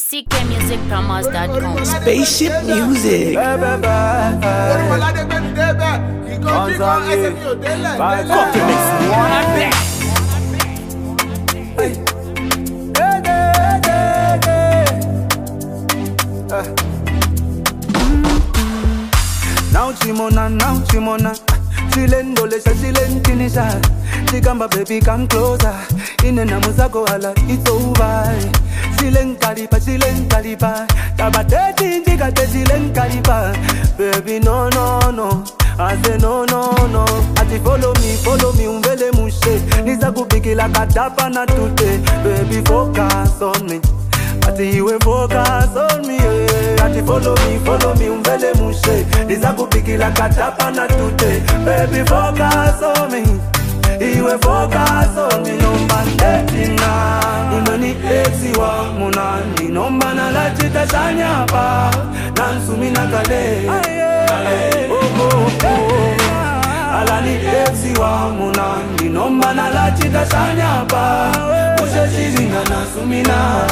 ckmusicpromos.com. Spaceship music. Coffee mix one and black. Now Chimona, Chilendolesha, Chilenkinisha. Chikamba baby come closer. Inena musako hala, it's over. Chilenkalipa. Tabateti njikate chilenkalipa. Baby no. I say no. Ati follow me, umvele mushe. Niza kupikila katapa na tute. Baby focus on me. Ati iwe focus on me, yeah. Ati follow me, umvele mushe. Niza kupikila katapa na tute. Baby focus on me. Iwe focus on me, no mandetina. Inoni exi wa munani, no mana la chita shanyapa. Nansumi nakale, Alani exi wa munani, no mana la chita shanyapa. Ushe shizinga nansumina.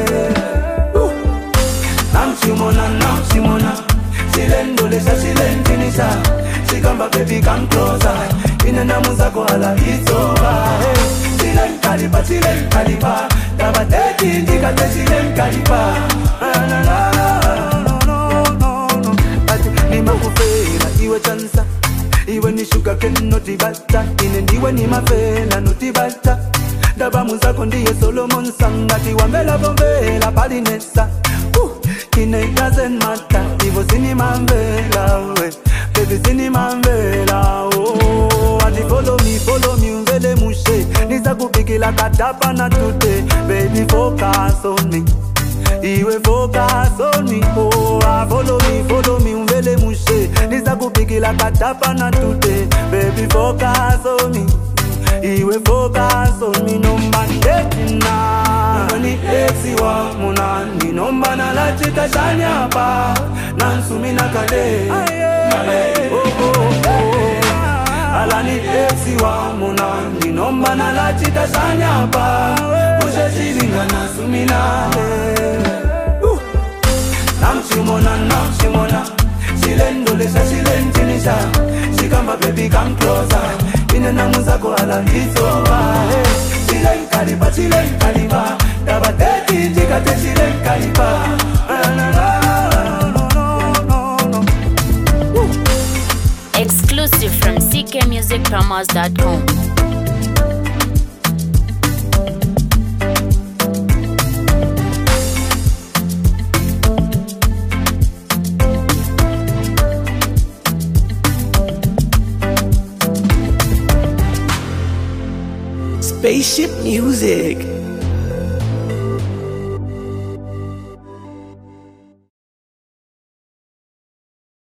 Namchimona, Chilendolesha, Chilenkinisha. Chikamba baby come closer. Inena musako hala it's over. Chilenkalipa. Tabateti njikate chilenkalipa. No. Ati nima kufela iwe chansa. Iwe ni sugar cane noti bata. Ine ndiwe ni mafela noti bata. Daba musako ndiye Solomon Sangati wambela bombela palinesa. It doesn't matter. Ivo sini mambela we. Baby sini mambela oh. Ati follow me umvele mushe. Niza kupikila katapa na tute. Baby focus on me. Iwe focus on me oh. Follow me umvele mushe. Niza kupikila katapa na tute. Baby focus on me. Iwe focus on me no mandetina. Nani exi wa munani no mana la chita shanyapa. Nansumi nakale. Alani exi wa munani no mana la chita shanyapa. Ushe shizinga nansumina. Namchimona, Chilendolesha, Chilenkinisha. Chikamba baby come closer. Inena musako hala it's over. Chilenkalipa. Tabateti njikate chilenkalipa. Exclusive from ckmusicpromos.com. Spaceship music.